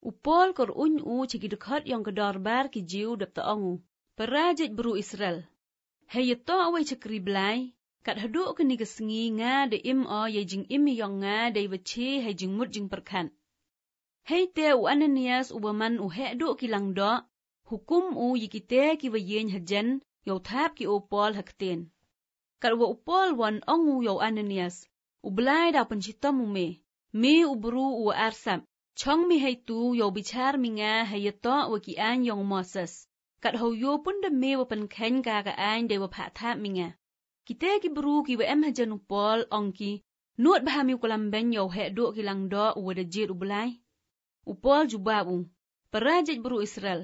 Upol kor cegi dekat yang kedar bar ki jiu dap taongu. Perajit beru Israel. Hei to awai cekri belai. Kat haduk keni kesengi nga de ye jing yang nga de wachi hei jing mut jing perkan. Hei te Ananias ubaman heduk kilang do. Hukum yikite ki wayen hajan yau thap ki Upol hakten. Kat Upol wan ongu yau Ananias. Belai da pencita me ubru arsam. Chong mi hei tu yau bicar minga hei to wakian yang Moses. Kat hau yo pun de me wapan ken kakaan de wapak thap minga. Kita ki beru ki em hajan Upol ongki nuat bahami kolam ben yau heduk kilang do wadajit ubelai. Upol jubab perajit beru Israel.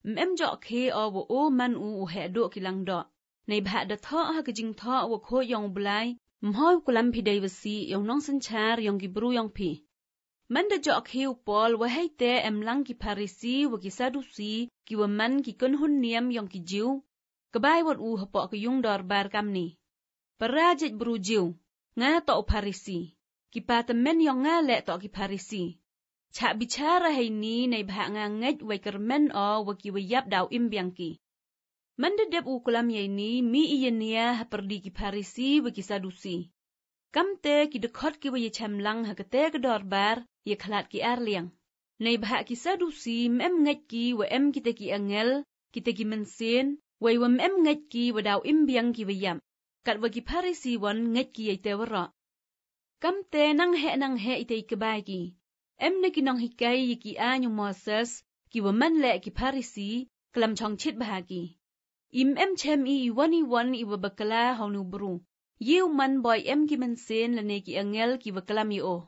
Jok ke man heduk kilang do. Nei bha da tho ha kejing tho wa kho yang ubelai. Mhoi kolam pi dai wasi yang nong senchar yang ki beru yang pi. Man da jok ke Upol wa hei te lang ki Parisi wa ki Sadusi ki wa man ki kun hun niam yang ki jiu. Kebai wat hapok ke yung dor bar kam ni. Perajit beru jiu. Nga to Parisi. Ki patemen yang nga le to ki Parisi. Chak bicara hei ni nei bha nga ngej wa kermen wa ki wa yap dau imbiang ki. Man da dep kolam ye ni mi iyenia ha perdi ki Parisi wa ki Sadusi. Kam te ki dekot ki wa ye chamlang ha kete ke dor bar ye khalat ki arliang. Nei bha ki Sadusi ngej ki wa kita ki angel, kita ki mensin, wa ngej ki wa dau imbiang ki wa yam. Kat wa ki Parisi wan ngej ki ye te wara. Kam te nang he ite ke bai ki. Ne ki nong hikai ye ki anyu Moses, ki wa man le ki Parisi, kelam chong chit bahagi. Chem wani wa bakala honu bru. Yiu man boy ki mensin lane ki angel ki wa kelam yo.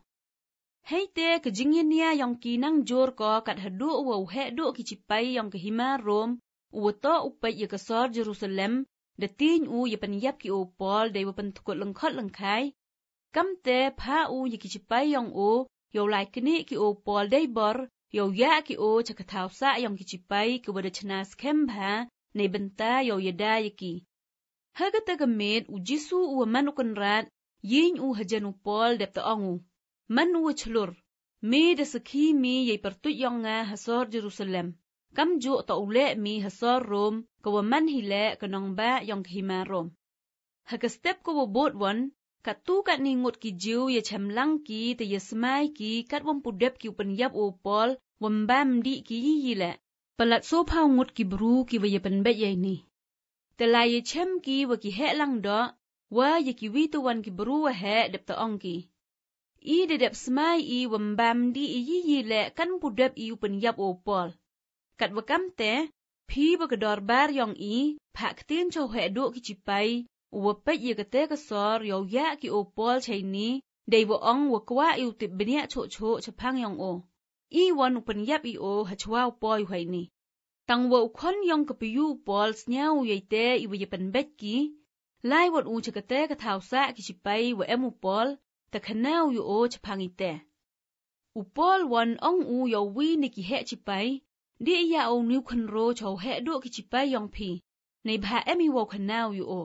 Hei te ke jingnya yang ki nang jor ko kat hadu wa heduk ki cipai yang ke hima Rom, to upai ye kesor Jerusalem, de tin ye penyap ki Upol de wa pentukut lengkot lengkai. Kam te pa ye ki cipai yang yo lai kini ki Upol de bor, yo ya ki cakatau sa yang ki cipai ke wada cenas kembha, nei benta yo yeda ye ki. Hagata gamet Jisu manukun rat, yin hajan Upol dep taongu. Man celur, me de seki mi ye pertut yang nga hasor Jerusalem. Kam jo ta ule mi hasor Rom, kawa man hile kanong ba yang hima Rom. Hagastep kawa bot wan, katu kat ningut ki jiu ye chamlang ki te ye semai ki kat wam pudep ki upenyap Upol, wambam di ki yile. Palat so pau ngut ki bru ki wa ye penbet ye ni. Telai ye chem ki wa ki he lang do, wa ye ki wituan ki bru wa he dep taong ki. De dep semai wambam di yile kan pudep upenyap Upol. Kat wakam te, pi bagador bar yang pak tin chow heduk ki cipai, wapet ye kate kesor yaw ya ki Upol chay ni, day waong wakwa tip beniak chok chapang yang wan upenyap hachwa Upol yuhay ni. Tang wa ukon yang kepiyu Upol snyaw yayte ye penbet ki, lai wat chakate katausa ki cipai wa Upol, takanau chapang ite. Upol wan ong yaw wi ni ki he cipai, di iya niu kanro chow heduk ki cipai yang pi, nei bha wa kanau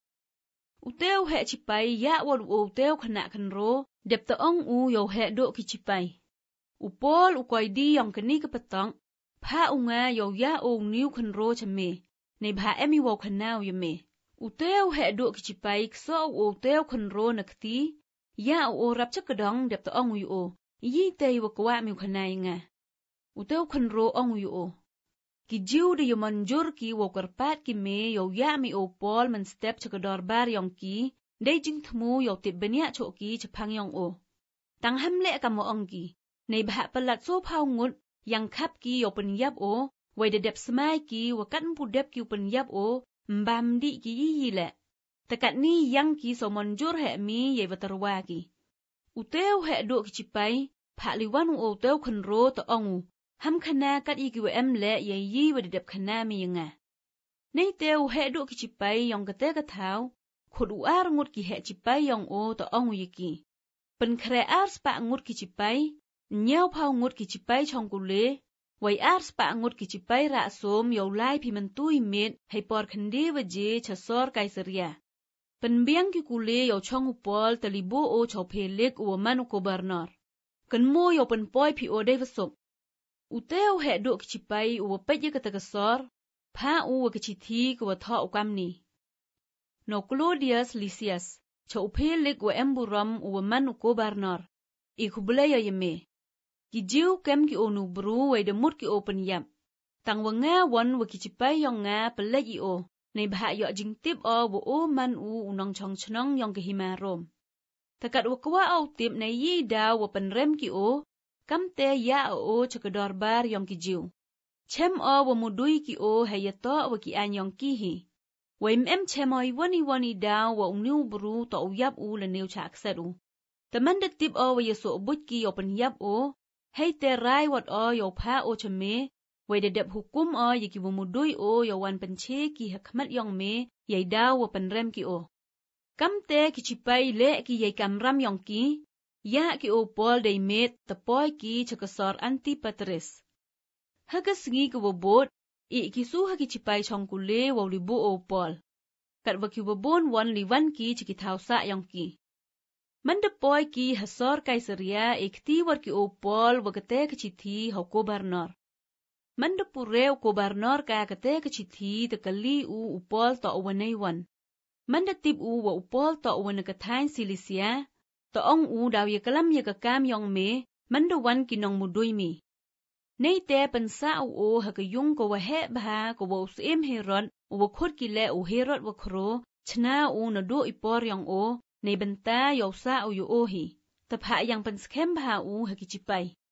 Uteo he cipai ya wad uteo kana kanro, dep taong yaw heduk ki cipai. Upol ukoy di yang keni kepetong, pa nga yaw ya niu kanro chame, nei bha wa kanau me. Uteo heduk ki cipai kso uteo kanro nakti, ya rap cakadong dep taong yi te wakwa mi kanay nga. Uteo kanro ong Ki jiu de manjur ki wakarpat ki me yaw ya mi Upol man step cakador bar yang ki, day jing temu yaw tip beniak chok ki chapang yang Tang hamle ka mo ong ki, nei bha palat so pau ngut, yang kap ki yaw penyap way de dep semai ki wakat mpudep ki penyap mbam di ki yile. Takat ni yang ki so manjur he mi ye watarwa ki. Uteo he duk ki cipai, pak liwan uteo kanro taong ham kana kat ki le ye yi wadidep kana mi nga. Nei teo he duk ki cipai yang kate katau, khud ar ngut ki he cipai yang taong yiki. Pen kre ar spa ngut ki cipai, nyau pau ngut ki cipai chong kule, way ar spa ngut ki cipai ra som yaw lai pi mentui mit, hay por khande waje chasor Kaisaria. Penbiang ki kule yaw chong Upol talibo chow pelik manu gobernur. Kan mo yaw penpoy pi day vasok. Uteo he do kichipai uwa peje katakasor, pa uwa kichiti kuwa tha ukamni. No Claudius Lysias, cha upelik wa emburam uwa man ukobarnar, ikubulaya yeme. Ki jiu kem ki onu bru wa idamut ki open yap. Tang wa nga wan wa kichipai yong nga pelej i o, nay baha yo jingtip o wa o man unong chong chnong yong kehimarom. Takat wa kwa au tip na yi da wa penrem ki o, kam te ya o chakador bar yong ki jiu. Chem o wa mudui ki o hayato wa ki an yong ki hi. Wa im chem o wani da wa uniu bru to uyap la neu chak sedu. Taman de tip o wa yeso but ki open yap o, hay te rai wat o yo pa o chame, wa de dep hukum o yaki wa mudui o yo wan penche ki hakmat yong me, yay da wa penrem ki o. Kam te ki chipai le ki yay kamram yong ki, ya ki o Paul day met tapoy ki chakasor Antipatris. Hagas ngi ka wabot, ikisu haki chipai chong kule wa libu o Paul. Kat waki wabon wan liwan ki chikitaw sa yong ki. Mandapoy ki hasor Kaisaria ikti war ki o Paul wakate kachiti hau kobarnor. Mandapureo kobarnor ka kate kachiti takali u Paul to uwanaywan. Mandatip u wa Paul to uwanakatayn Silisia, toong u daw yakalam yakakam yong me, mandawan kinong mudoy mi. Nay te pansa o hakayung ko wahe baha ko wa usim Herod o wakot kile o Herod wakro, chna o nado ipor yong o, nay banta yaw sa o yu ohi, tapha yang panskem baha o hakichipay.